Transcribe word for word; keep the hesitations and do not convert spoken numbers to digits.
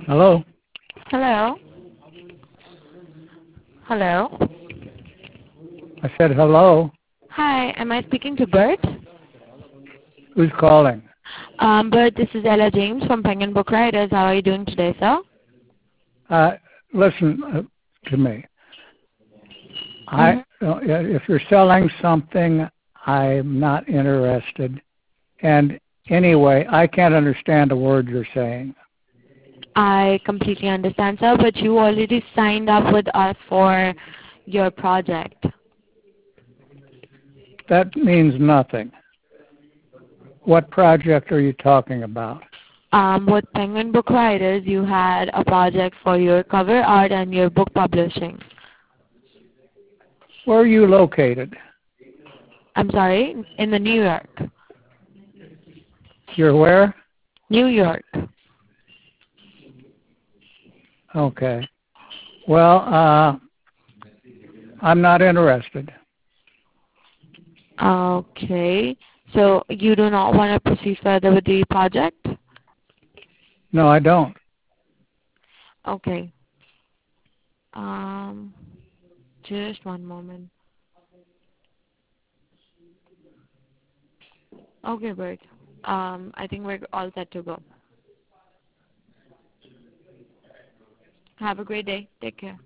Hello? Hello? Hello? I said hello. Hi, am I speaking to Bert? Who's calling? Um, Bert, this is Ella James from Penguin Book Writers. How are you doing today, sir? Uh, listen uh, to me. I, Mm-hmm. uh, if you're selling something, I'm not interested. And anyway, I can't understand a word you're saying. I completely understand, sir, but you already signed up with us for your project. That means nothing. What project are you talking about? Um, with Penguin Book Writers, you had a project for your cover art and your book publishing. Where are you located? I'm sorry, in the New York. You're where? New York. Okay. Well, uh, I'm not interested. Okay. So you do not want to proceed further with the project? No, I don't. Okay. Um, just one moment. Okay, Bert. Um, I think we're all set to go. Have a great day. Take care.